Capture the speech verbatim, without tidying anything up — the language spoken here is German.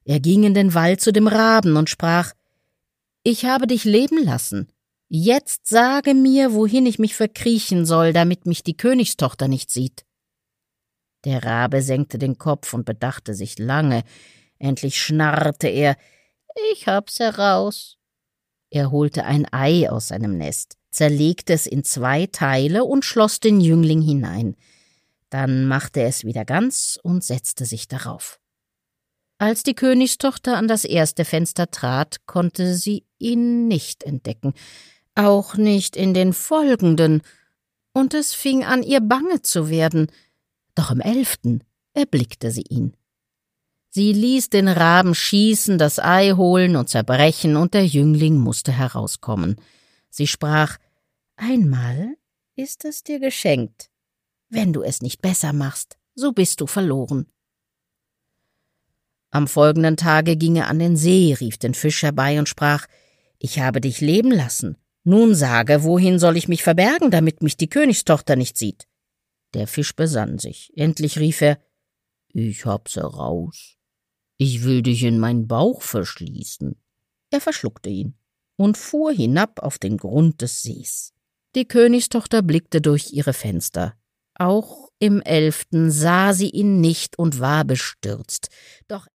Er ging in den Wald zu dem Raben und sprach: »Ich habe dich leben lassen. Jetzt sage mir, wohin ich mich verkriechen soll, damit mich die Königstochter nicht sieht.« Der Rabe senkte den Kopf und bedachte sich lange. Endlich schnarrte er: »Ich hab's heraus.« Er holte ein Ei aus seinem Nest, zerlegte es in zwei Teile und schloss den Jüngling hinein. Dann machte er es wieder ganz und setzte sich darauf. Als die Königstochter an das erste Fenster trat, konnte sie ihn nicht entdecken, auch nicht in den folgenden, und es fing an, ihr bange zu werden. Doch im elften erblickte sie ihn. Sie ließ den Raben schießen, das Ei holen und zerbrechen, und der Jüngling musste herauskommen. Sie sprach: »Einmal ist es dir geschenkt. Wenn du es nicht besser machst, so bist du verloren.« Am folgenden Tage ging er an den See, rief den Fisch herbei und sprach: »Ich habe dich leben lassen. Nun sage, wohin soll ich mich verbergen, damit mich die Königstochter nicht sieht?« Der Fisch besann sich. Endlich rief er: »Ich hab's heraus. Ich will dich in meinen Bauch verschließen.« Er verschluckte ihn und fuhr hinab auf den Grund des Sees. Die Königstochter blickte durch ihre Fenster. Auch im elften sah sie ihn nicht und war bestürzt. Doch